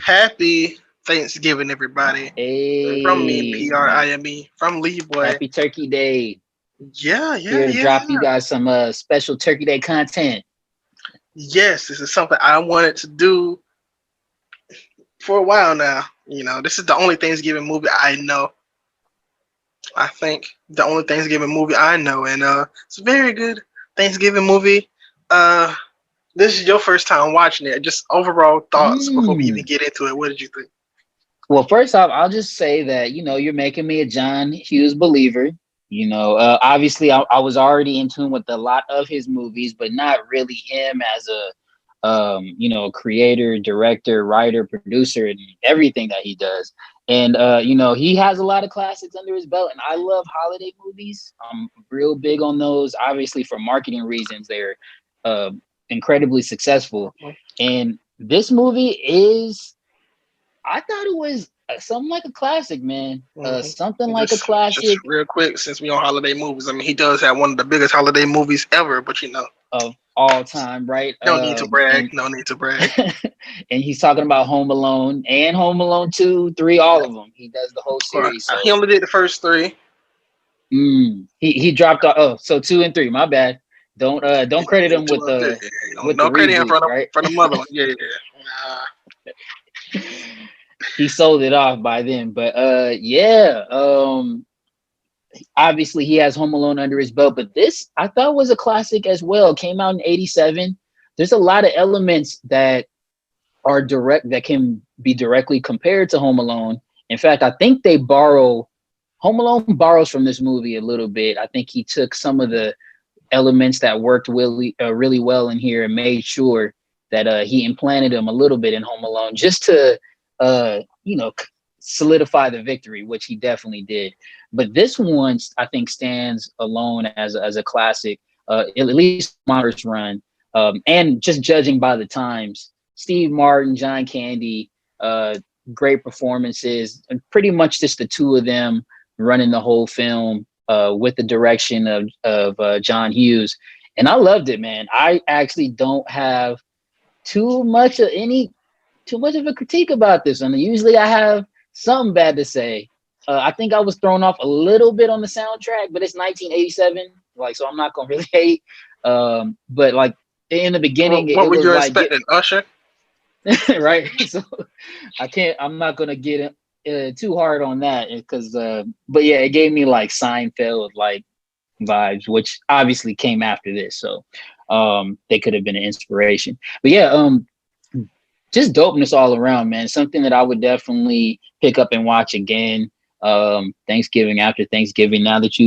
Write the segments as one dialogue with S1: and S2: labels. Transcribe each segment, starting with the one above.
S1: Happy Thanksgiving, everybody. From me,
S2: Hey,
S1: PRIME, from Lee Boy.
S2: happy Turkey Day.
S1: Yeah, yeah,
S2: Here to
S1: yeah,
S2: drop you
S1: yeah.
S2: guys some special Turkey Day content.
S1: Yes, this is something I wanted to do for a while now. This is the only Thanksgiving movie I know. I think the only Thanksgiving movie I know, and it's a very good Thanksgiving movie. Uh, this is your first time watching it. Just overall thoughts before we even
S2: Mm.
S1: get into it. What did you think?
S2: Well, first off, I'll just say that, you're making me a John Hughes believer. Obviously, I was already in tune with a lot of his movies, but not really him as creator, director, writer, producer, and everything that he does. And he has a lot of classics under his belt, and I love holiday movies. I'm real big on those. Obviously, for marketing reasons, they're uh, incredibly successful. And this movie is, I thought it was something like a classic, man.
S1: Mm-hmm.
S2: Something
S1: And
S2: like a
S1: just
S2: classic
S1: real quick, since we on holiday movies, I mean, he does have one of the biggest holiday movies ever, but
S2: of all time, right?
S1: no need to brag.
S2: And
S1: No need to brag.
S2: and he's talking about Home Alone and Home Alone 2, 3, all of them. He does the whole
S1: Well,
S2: series.
S1: he
S2: So
S1: only did the first three.
S2: he dropped off. Oh, so 2 and 3. My bad. Don't credit him
S1: Two and three.
S2: with the
S1: No credit in
S2: reboot,
S1: front of
S2: right?
S1: for the mother one. Yeah, yeah.
S2: He sold it off by then. But yeah. Obviously he has Home Alone under his belt, but this I thought was a classic as well. Came out in '87. There's a lot of elements that are direct that can be directly compared to Home Alone. In fact, I think they borrow Home Alone borrows from this movie a little bit. I think he took some of the elements that worked really well in here and made sure that he implanted them a little bit in Home Alone just to uh, you know solidify the victory, which he definitely did. But this one I think stands alone as a classic, at least my first run. And just judging by the times, Steve Martin, John Candy, great performances, and pretty much just the two of them running the whole film with the direction of John Hughes, and I loved it, man. I actually don't have too much of any too much of a critique about this one. Usually, I have something bad to say. I think I was thrown off a little bit on the soundtrack, but it's 1987, like so I'm not gonna really hate. But like in the beginning,
S1: What
S2: it
S1: were
S2: was
S1: you
S2: like
S1: expecting, Usher?
S2: right. So I'm not gonna get too hard on that because but yeah, it gave me like Seinfeld like vibes, which obviously came after this, so they could have been an inspiration. But yeah, just dopeness all around, man. Something that I would definitely pick up and watch again. Thanksgiving after Thanksgiving.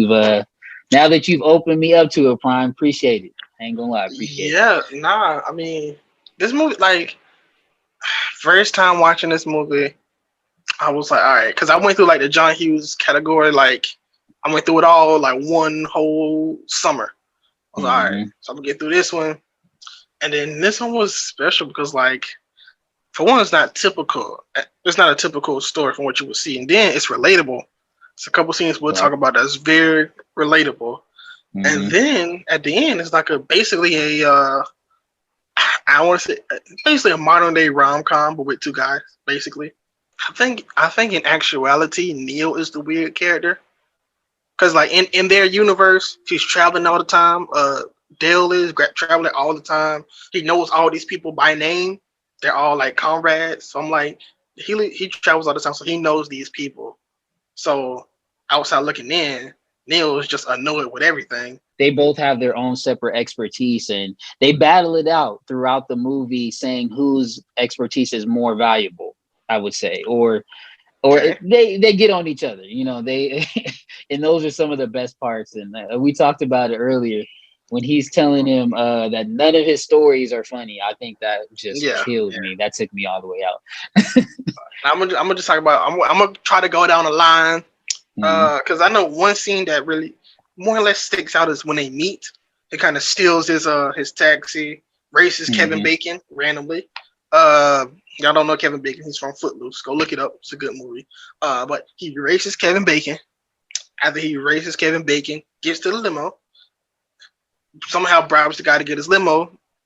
S2: Now that you've opened me up to it, Prime, appreciate it. I ain't gonna lie, appreciate it.
S1: Yeah, nah. I mean, this movie, like, first time watching this movie, I was like, all right, because I went through like the John Hughes category, like, I went through it all like one whole summer. I was like, all right,
S2: Mm-hmm.
S1: so I'm gonna get through this one, and then this one was special because, like, for one, it's not typical. It's not a typical story from what you would see, and then it's relatable. It's a couple scenes we'll talk
S2: Right.
S1: about that's very relatable, and
S2: Mm-hmm.
S1: then at the end, it's like a basically a I want to say basically a modern day rom com, but with two guys, basically. I think in actuality, Neil is the weird character because like in their universe, he's traveling all the time. Dale is traveling all the time. He knows all these people by name. They're all like comrades. So I'm like, he travels all the time, so he knows these people. So outside looking in, Neil is just annoyed with everything.
S2: They both have their own separate expertise, and they battle it out throughout the movie, saying whose expertise is more valuable. I would say, or
S1: Okay.
S2: they get on each other. They and those are some of the best parts. And we talked about it earlier when he's telling him that none of his stories are funny. I think that just
S1: Yeah.
S2: killed me. That took me all the way out.
S1: I'm gonna just talk about. I'm gonna try to go down the line
S2: Mhm.
S1: because I know one scene that really more or less sticks out is when they meet. He kind of steals his taxi, races Kevin
S2: Mhm.
S1: Bacon randomly. Uh, y'all don't know Kevin Bacon. He's from Footloose. Go look it up. It's a good movie. But he races Kevin Bacon. After he races Kevin Bacon, gets to the limo. Somehow bribes the guy to get his limo.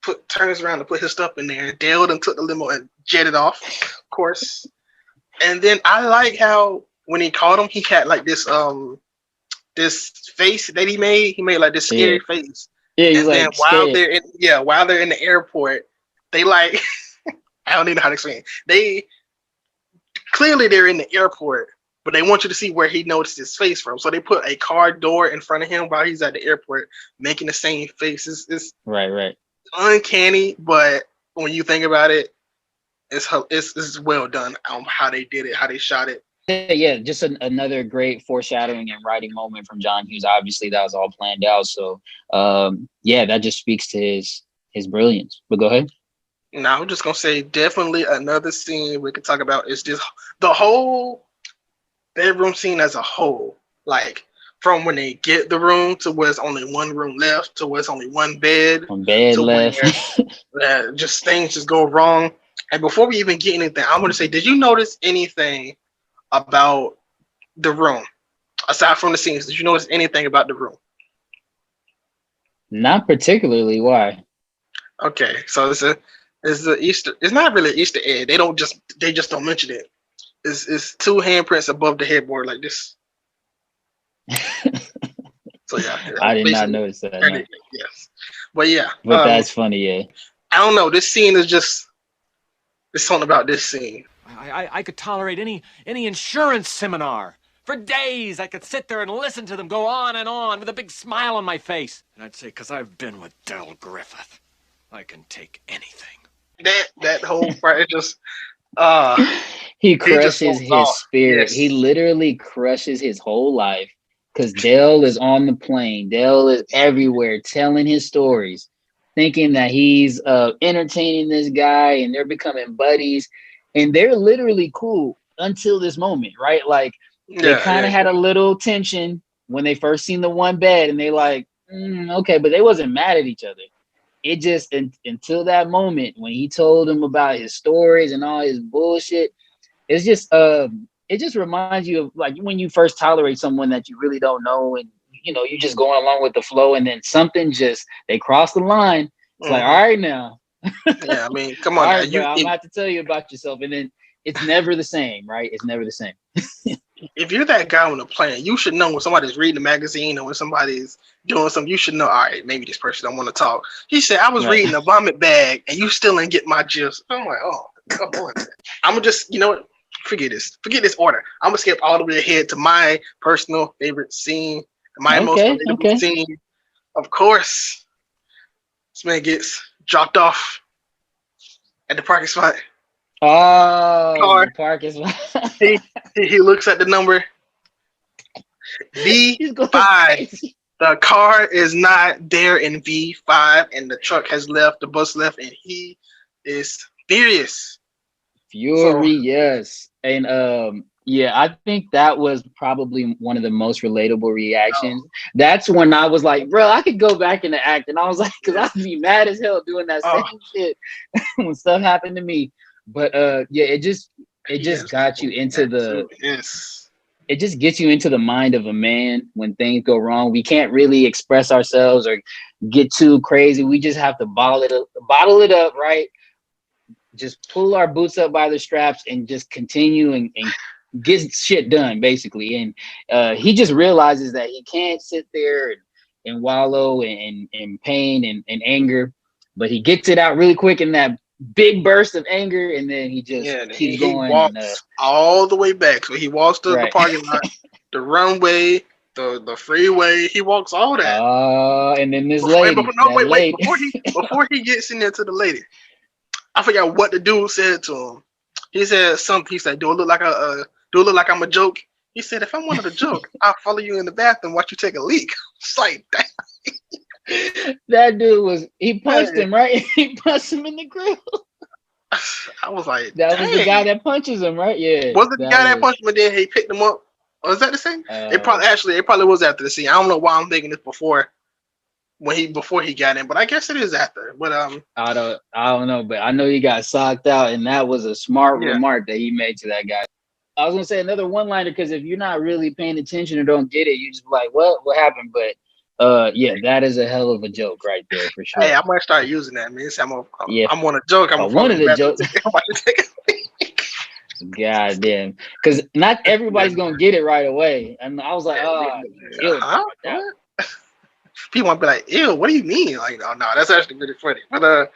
S1: turns around to put his stuff in there. Dale then took the limo and jetted off, of course. And then I like how when he caught him, he had like this face that he made. He made like this scary face.
S2: Yeah, he's
S1: And
S2: like
S1: then while
S2: scared.
S1: they're in the airport, they like I don't even know how to explain it. They clearly they're in the airport, but they want you to see where he noticed his face from. So they put a car door in front of him while he's at the airport, making the same face. It's
S2: Right.
S1: uncanny, but when you think about it, it's well done on how they did it, how they shot it.
S2: Yeah, just another great foreshadowing and writing moment from John Hughes. Obviously, that was all planned out. So, yeah, that just speaks to his brilliance. But go ahead.
S1: Now I'm just gonna say definitely another scene we could talk about is just the whole bedroom scene as a whole. Like from when they get the room to where it's only one room left to where it's only one bed.
S2: One bed
S1: to
S2: left.
S1: where, just things just go wrong. And before we even get anything, I'm gonna say, did you notice anything about the room aside from the scenes? Did you notice anything about the room?
S2: Not particularly. Why?
S1: Okay, so it's the Easter. It's not really an Easter egg. They just don't mention it. It's two handprints above the headboard like this. So yeah,
S2: I did not notice that. No.
S1: Yes, but yeah,
S2: But that's funny. Yeah.
S1: I don't know. This scene is just. There's something about this scene.
S3: I could tolerate any insurance seminar. For days, I could sit there and listen to them go on and on with a big smile on my face. And I'd say, because I've been with Del Griffith, I can take anything.
S1: That whole part, it just...
S2: he crushes his spirit.
S1: Yes.
S2: He literally crushes his whole life because Dale is on the plane. Dale is everywhere telling his stories, thinking that he's entertaining this guy and they're becoming buddies. And they're literally cool until this moment, right? Like, they kind of had a little tension when they first seen the one bed and they like, okay, but they wasn't mad at each other. It just, until that moment when he told him about his stories and all his bullshit, it's just, it just reminds you of like when you first tolerate someone that you really don't know and, you know, you're just going along with the flow and then something just, they cross the line. It's like, all right now.
S1: Yeah, I mean, come on.
S2: All right, bro, I'm about to tell you about yourself. And then it's never the same, right? It's never the same.
S1: If you're that guy on the plane, you should know when somebody's reading a magazine or when somebody's doing something, you should know, all right, maybe this person don't want to talk. He said, I was reading a vomit bag and you still didn't get my gist. I'm like, oh, come on. I'm going to just, you know what? Forget this order. I'm going to skip all the way ahead to my personal favorite scene, my most relatable scene. Of course, this man gets dropped off at the parking spot.
S2: Oh, the parking spot.
S1: He looks at the number. V5. The car is not there in V5, and the truck has left, the bus left, and he is furious.
S2: Yes. And yeah, I think that was probably one of the most relatable reactions. That's when I was like, bro, I could go back in the act. And I was like, because I'd be mad as hell doing that same shit when stuff happened to me. But yeah, it just got you into it just gets you into the mind of a man when things go wrong. We can't really express ourselves or get too crazy. We just have to bottle it up, right? Just pull our boots up by the straps and just continue and get shit done, basically. And he just realizes that he can't sit there and wallow in pain and anger, but he gets it out really quick in that big burst of anger, and then he just keeps going.
S1: He walks all the way back. So he walks to the parking lot, the runway, the freeway. He walks all that.
S2: And then this lady.
S1: Before he gets in there to the lady, I forgot what the dude said to him. He said something. He said, "Do it look like I'm a joke?" He said, "If I'm one of the joke, I'll follow you in the bathroom, watch you take a leak." It's like that.
S2: That dude he punched him, right? He punched him in the grill.
S1: I was like,
S2: that was the guy that punches him, right? Yeah.
S1: Was it the guy that punched him and then he picked him up? Or is that the same? It probably was after the scene. I don't know why I'm thinking this before he got in, but I guess it is after. But
S2: I don't know, but I know he got socked out, and that was a smart remark that he made to that guy. I was gonna say another one-liner, because if you're not really paying attention or don't get it, you just be like, what happened? But Yeah, that is a hell of a joke right there for sure.
S1: Hey, I might start using that, man.
S2: Yeah.
S1: I'm on a joke. I'm
S2: I
S1: gonna follow
S2: wanted
S1: the
S2: a
S1: bathroom.
S2: joke.
S1: I'm about to take it.
S2: God damn. Because not everybody's gonna get it right away. And I was like, oh,
S1: Huh? What? People might be like, ew, what do you mean? Like, oh no, that's actually really funny. But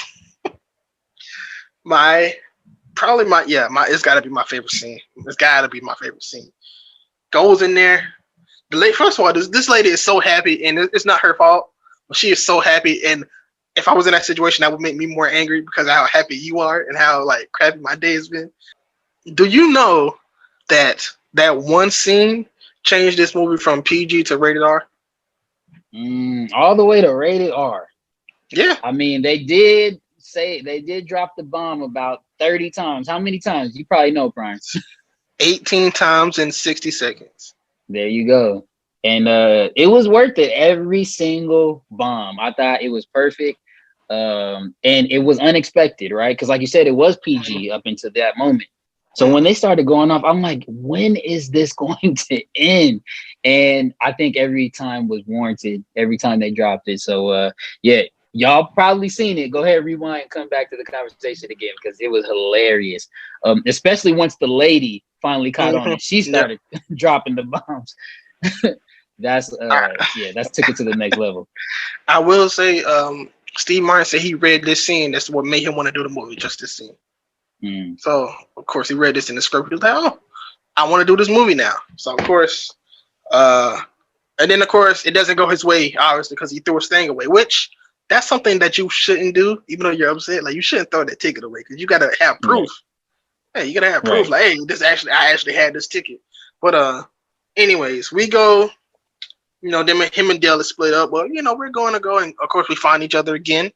S1: it's gotta be my favorite scene. It's gotta be my favorite scene. Goes in there. First of all, this lady is so happy, and it's not her fault, but she is so happy. And if I was in that situation, that would make me more angry because of how happy you are and how like crappy my day has been. Do you know that one scene changed this movie from PG to rated R?
S2: All the way to rated R.
S1: Yeah.
S2: I mean, they did drop the bomb about 30 times. How many times? You probably know, Brian.
S1: 18 times in 60 seconds.
S2: There you go. And it was worth it. Every single bomb. I thought it was perfect. And it was unexpected, right? Because like you said, it was PG up until that moment. So when they started going off, I'm like, when is this going to end? And I think every time was warranted, every time they dropped it. So yeah, y'all probably seen it. Go ahead, rewind and come back to the conversation again because it was hilarious. Especially once the lady finally caught on and she started dropping the bombs. That's took it to the next level.
S1: I will say, Steve Martin said he read this scene. That's what made him want to do the movie, just this scene. So of course he read this in the script. He was like, "Oh, I want to do this movie now." So of course, and then of course it doesn't go his way, obviously, because he threw his thing away. Which that's something that you shouldn't do, even though you're upset. Like you shouldn't throw that ticket away because you gotta have proof. Right. Hey, you gotta have proof. Like, hey, I actually had this ticket. But anyways, we go. You know, him and Dale is split up. Well, you know, we're going to go, and of course we find each other again.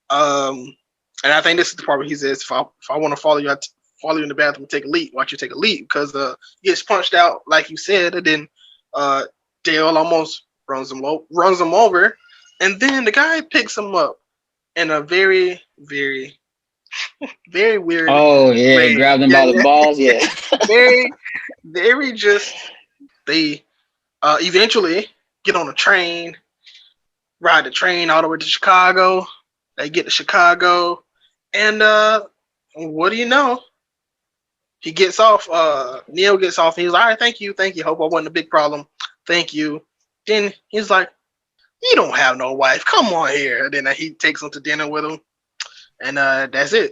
S1: And I think this is the part where he says, if I want to follow you in the bathroom and take a leak, why don't you take a leak? Because he gets punched out, like you said, and then Dale almost runs him over, and then the guy picks him up in a very, very, very weird.
S2: Oh yeah, way. Grabbed him by the balls. Yeah,
S1: very, very just. They eventually get on a train, ride the train all the way to Chicago. They get to Chicago. And what do you know? He gets off. Neil gets off. And he's like, all right, thank you. Hope I wasn't a big problem. Thank you. Then he's like, you don't have no wife. Come on here. And then he takes him to dinner with him. And that's it.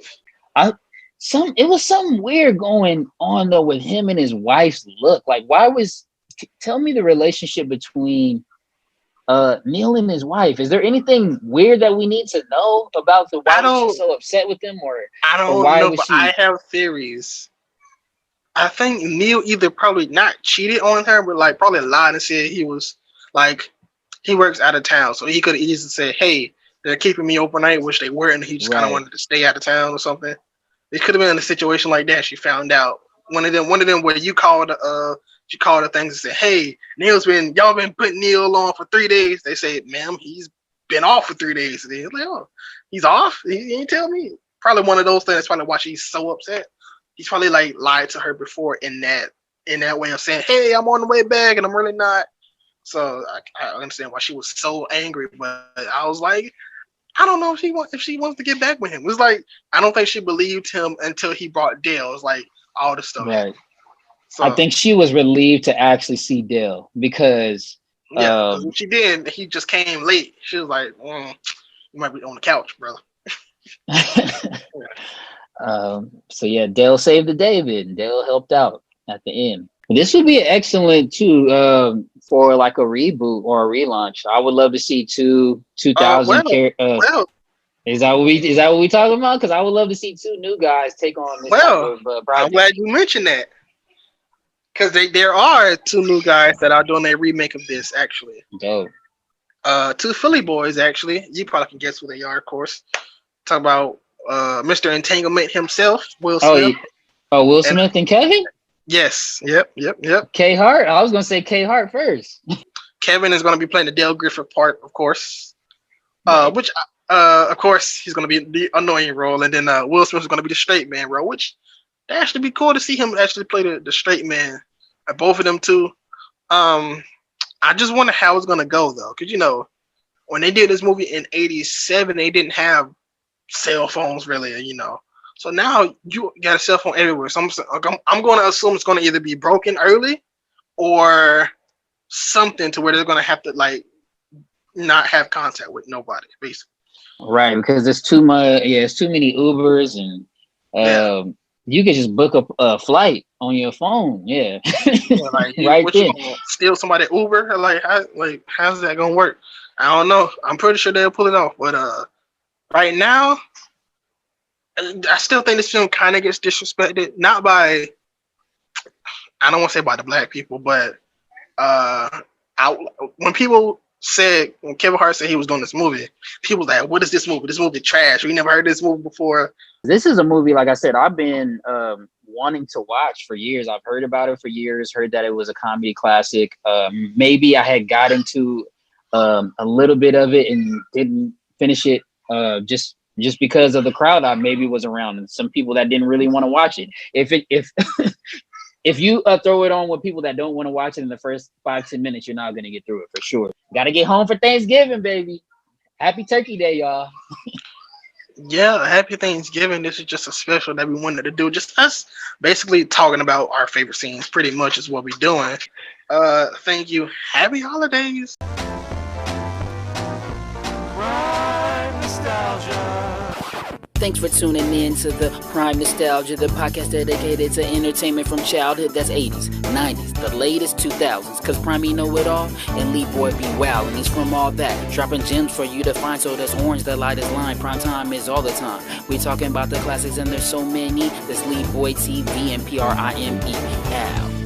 S2: It was something weird going on though with him and his wife's look. Like, tell me the relationship between Neil and his wife. Is there anything weird that we need to know about why was she so upset with him, or
S1: I don't know? But I have theories. I think Neil either probably not cheated on her, but like probably lied and said he was like he works out of town, so he could have easily said, "Hey, they're keeping me overnight," which they were, and he just kind of wanted to stay out of town or something. It could have been in a situation like that. She found out one of them where you called the things and said, "Hey, y'all been putting Neil on for 3 days." They say, "Ma'am, he's been off for 3 days." And they're like, "Oh, he's off? He didn't tell me." Probably one of those things. That's probably why she's so upset. He's probably like lied to her before in that way of saying, "Hey, I'm on the way back," and I'm really not. So I understand why she was so angry. But I was like, I don't know if she wants to get back with him. It was like I don't think she believed him until he brought Dale. It's like all this stuff.
S2: Right. So, I think she was relieved to actually see Dale because
S1: when she did, he just came late. She was like, "You might be on the couch, brother."
S2: So yeah, Dale saved the day, and Dale helped out at the end. This would be excellent too for like a reboot or a relaunch. I would love to see 2000. Is that what we talking about? Because I would love to see two new guys take on this type of project.
S1: I'm glad you mentioned that. Because there are two new guys that are doing a remake of this, actually.
S2: Dope.
S1: Two Philly boys, actually. You probably can guess who they are, of course. Talk about Mr. Entanglement himself, Will Smith.
S2: Will Smith and Kevin?
S1: Yes. Yep.
S2: K Hart? I was going to say K Hart first.
S1: Kevin is going to be playing the Dale Griffith part, of course. Which, of course, he's going to be the annoying role. And then Will Smith is going to be the straight man role, which that actually be cool to see him actually play the straight man. Both of them too. I just wonder how it's gonna go though, because when they did this movie in '87, they didn't have cell phones really, So now you got a cell phone everywhere. So I'm going to assume it's going to either be broken early or something to where they're going to have to like not have contact with nobody, basically.
S2: Right, because there's too much. Yeah, it's too many Ubers, and you can just book a flight on your phone. Yeah,
S1: like
S2: right
S1: what
S2: then.
S1: You gonna steal somebody Uber? How's that gonna work? I don't know. I'm pretty sure they'll pull it off, but right now, I still think this film kind of gets disrespected. Not by, I don't want to say by the black people, but when Kevin Hart said he was doing this movie, people was like, "What is this movie? This movie trash. We never heard this movie before."
S2: This is a movie, like I said, I've been wanting to watch for years. I've heard about it for years. Heard that it was a comedy classic. Maybe I had got into a little bit of it and didn't finish it just because of the crowd I maybe was around and some people that didn't really want to watch it. If you throw it on with people that don't want to watch it in the first 5-10 minutes, you're not going to get through it for sure. Got to get home for Thanksgiving, baby. Happy Turkey Day, y'all.
S1: Yeah, happy Thanksgiving. This is just a special that we wanted to do. Just us basically talking about our favorite scenes pretty much is what we're doing. Thank you. Happy holidays.
S3: Prime Nostalgia.
S4: Thanks for tuning in to the Prime Nostalgia, the podcast dedicated to entertainment from childhood that's 80s, 90s, the latest 2000s, because Prime know it all, and Lee Boy be wow, and he's from all that, dropping gems for you to find, so that's orange, the lightest line, prime time is all the time. We talking about the classics, and there's so many, that's Lee Boy TV and PRIME, ow.